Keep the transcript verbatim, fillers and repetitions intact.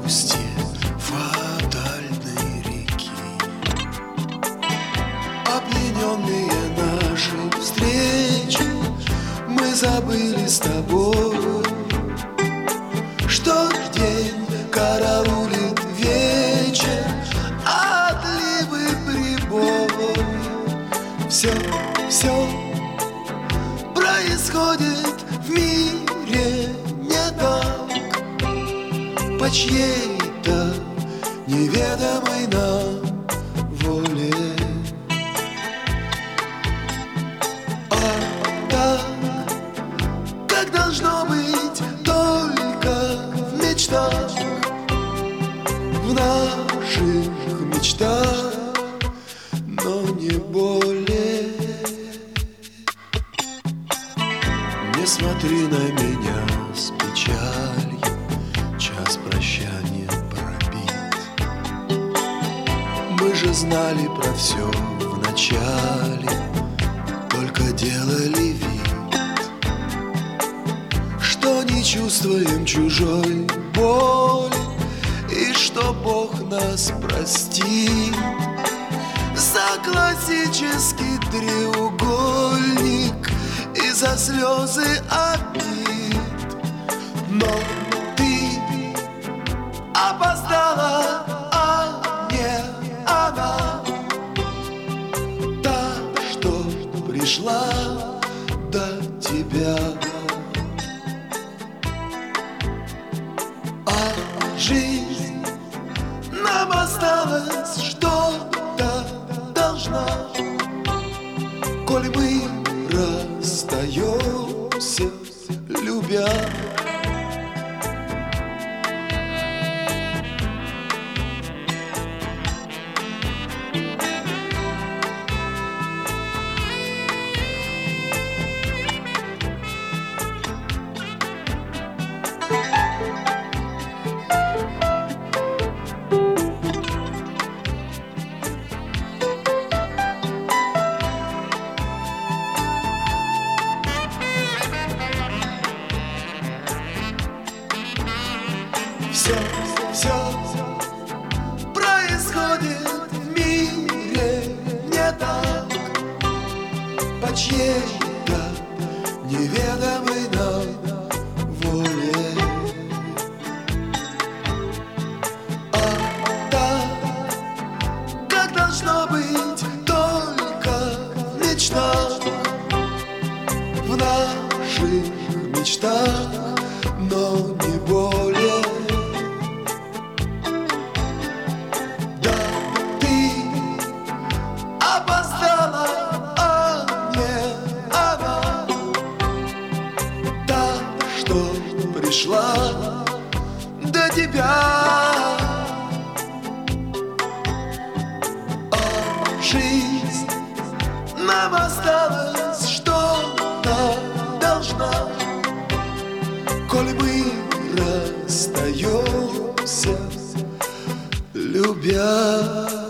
устье фатальной реки. Опьяненные нашей встречи, мы забыли с тобой, что день караулит вечер, отливы прибой. Все, все происходит в мире не так, по чьей-то неведомой нам воле. А так, как должно быть только в мечтах, в наших мечтах, но не более. Не смотри на меня с печалью, час прощания пробит. Мы же знали про все в начале, только делали вид, что не чувствуем чужой боли, и что Бог нас простит за классический треугольник и за слезы обид. Но ты опоздала, а не она, та, что пришла до тебя. А жизнь нам осталось, что-то должна, коль мы расстаемся, любя. Все, все происходит в мире не так, по чьей-то неведомой нам воле. А так, как должно быть только в мечтах, в наших мечтах, но не более. Пришла до тебя, а жизнь нам осталось, что-то должна, коль мы расстаемся, любя.